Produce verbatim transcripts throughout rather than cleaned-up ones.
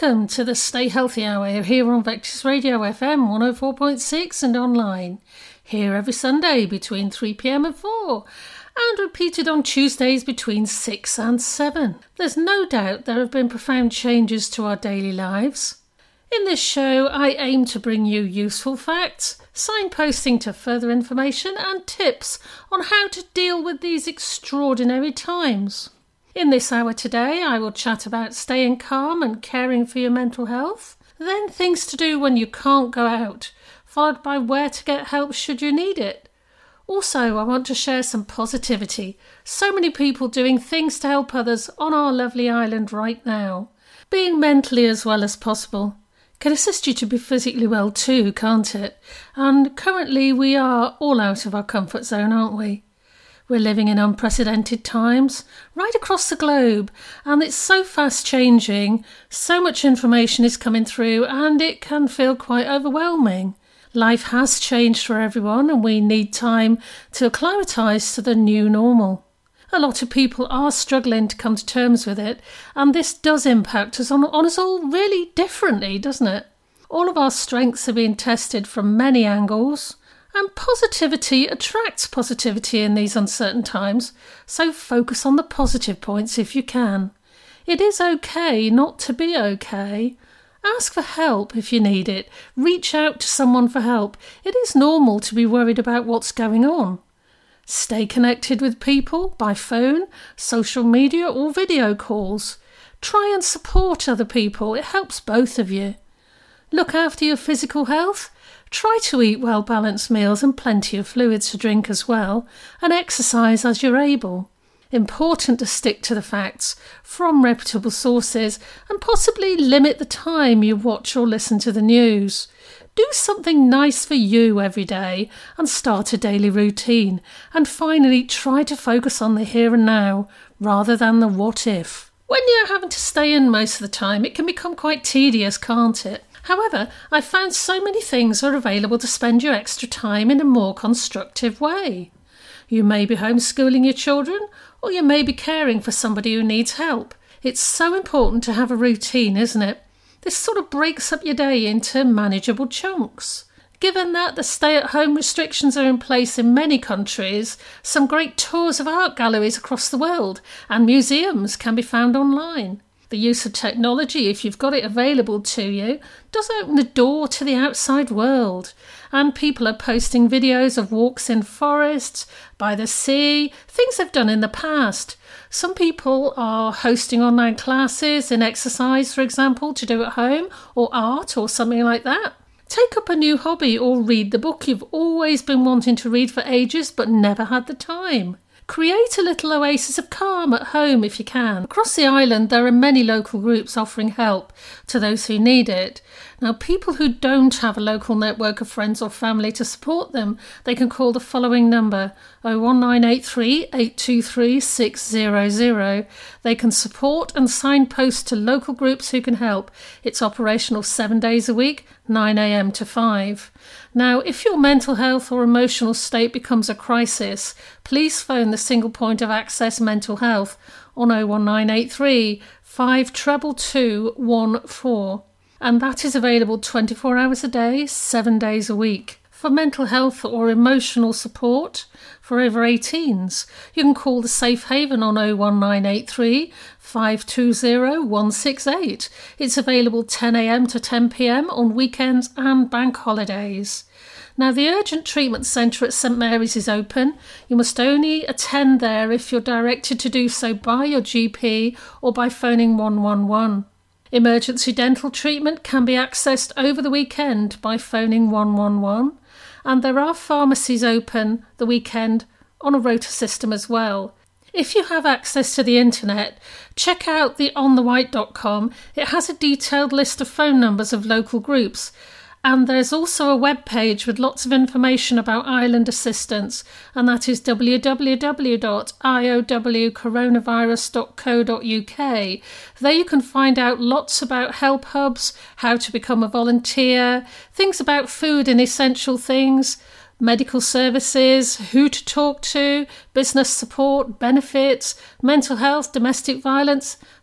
Welcome to the Stay Healthy Hour here on Vectis Radio F M one oh four point six and online. Here every Sunday between three p m and four and repeated on Tuesdays between six and seven. There's no doubt there have been profound changes to our daily lives. In this show, I aim to bring you useful facts, signposting to further information and tips on how to deal with these extraordinary times. In this hour today, I will chat about staying calm and caring for your mental health, then things to do when you can't go out, followed by where to get help should you need it. Also, I want to share some positivity. So many people doing things to help others on our lovely island right now. Being mentally as well as possible can assist you to be physically well too, can't it? And currently we are all out of our comfort zone, aren't we? We're living in unprecedented times right across the globe, and it's so fast changing, so much information is coming through, and it can feel quite overwhelming. Life has changed for everyone, and we need time to acclimatise to the new normal. A lot of people are struggling to come to terms with it, and this does impact us on, on us all really differently, doesn't it? All of our strengths are being tested from many angles. And positivity attracts positivity in these uncertain times, so focus on the positive points if you can. It is okay not to be okay. Ask for help if you need it. Reach out to someone for help. It is normal to be worried about what's going on. Stay connected with people by phone, social media or video calls. Try and support other people. It helps both of you. Look after your physical health. Try to eat well-balanced meals and plenty of fluids to drink as well, and exercise as you're able. Important to stick to the facts from reputable sources and possibly limit the time you watch or listen to the news. Do something nice for you every day and start a daily routine. And finally, try to focus on the here and now rather than the what if. When you're having to stay in most of the time, it can become quite tedious, can't it? However, I found so many things are available to spend your extra time in a more constructive way. You may be homeschooling your children, or you may be caring for somebody who needs help. It's so important to have a routine, isn't it? This sort of breaks up your day into manageable chunks. Given that the stay-at-home restrictions are in place in many countries, some great tours of art galleries across the world and museums can be found online. The use of technology, if you've got it available to you, does open the door to the outside world. And people are posting videos of walks in forests, by the sea, things they've done in the past. Some people are hosting online classes in exercise, for example, to do at home, or art, or something like that. Take up a new hobby or read the book you've always been wanting to read for ages but never had the time. Create a little oasis of calm at home if you can. Across the island there are many local groups offering help to those who need it. Now, people who don't have a local network of friends or family to support them, they can call the following number, oh one nine eight three, eight two three, six zero zero. They can support and signpost to local groups who can help. It's operational seven days a week, nine a m to five. Now, if your mental health or emotional state becomes a crisis, please phone the single point of access mental health on oh one nine eight three, five two two two one four. And that is available twenty-four hours a day, seven days a week. For mental health or emotional support for over eighteens, you can call the Safe Haven on oh one nine eight three, five two zero, one six eight. It's available ten a m to ten p m on weekends and bank holidays. Now, the Urgent Treatment Centre at St Mary's is open. You must only attend there if you're directed to do so by your G P or by phoning one one one. Emergency dental treatment can be accessed over the weekend by phoning one one one, and there are pharmacies open the weekend on a rota system as well. If you have access to the internet, check out the on the white dot com. It has a detailed list of phone numbers of local groups, and there's also a web page with lots of information about island assistance, and that is w w w dot i o w coronavirus dot co dot u k. There you can find out lots about help hubs, how to become a volunteer, things about food and essential things, medical services, who to talk to, business support, benefits, mental health, domestic violence,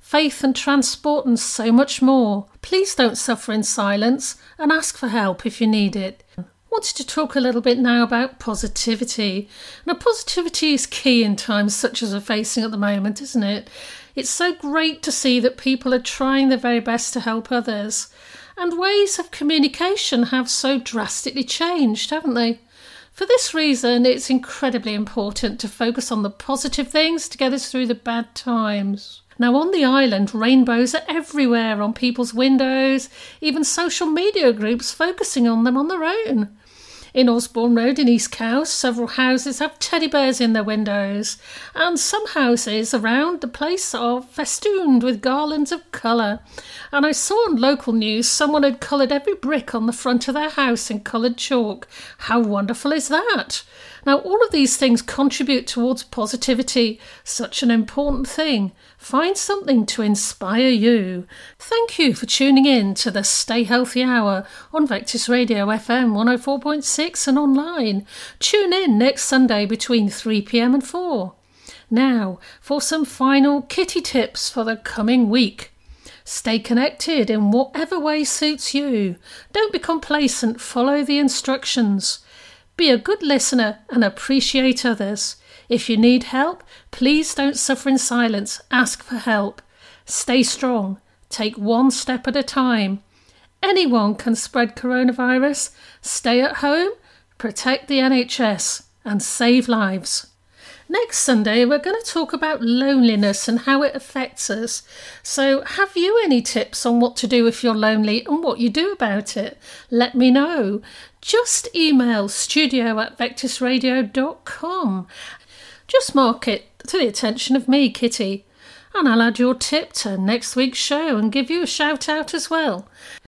faith and transport and so much more. Please don't suffer in silence and ask for help if you need it. I wanted to talk a little bit now about positivity. Now, positivity is key in times such as we're facing at the moment, isn't it? It's so great to see that people are trying their very best to help others. And ways of communication have so drastically changed, haven't they? For this reason, it's incredibly important to focus on the positive things to get us through the bad times. Now, on the island, rainbows are everywhere on people's windows, even social media groups focusing on them on their own. In Osborne Road in East Cowes, several houses have teddy bears in their windows, and some houses around the place are festooned with garlands of colour. And I saw on local news someone had coloured every brick on the front of their house in coloured chalk. How wonderful is that? Now, all of these things contribute towards positivity, such an important thing. Find something to inspire you. Thank you for tuning in to the Stay Healthy Hour on Vectis Radio F M one oh four point six and online. Tune in next Sunday between three p m and four. Now, for some final kitty tips for the coming week. Stay connected in whatever way suits you. Don't be complacent, follow the instructions. Be a good listener and appreciate others. If you need help, please don't suffer in silence. Ask for help. Stay strong. Take one step at a time. Anyone can spread coronavirus. Stay at home, protect the N H S, and save lives. Next Sunday, we're going to talk about loneliness and how it affects us. So have you any tips on what to do if you're lonely and what you do about it? Let me know. Just email studio at vectis radio dot com. Just mark it to the attention of me, Kitty, and I'll add your tip to next week's show and give you a shout out as well.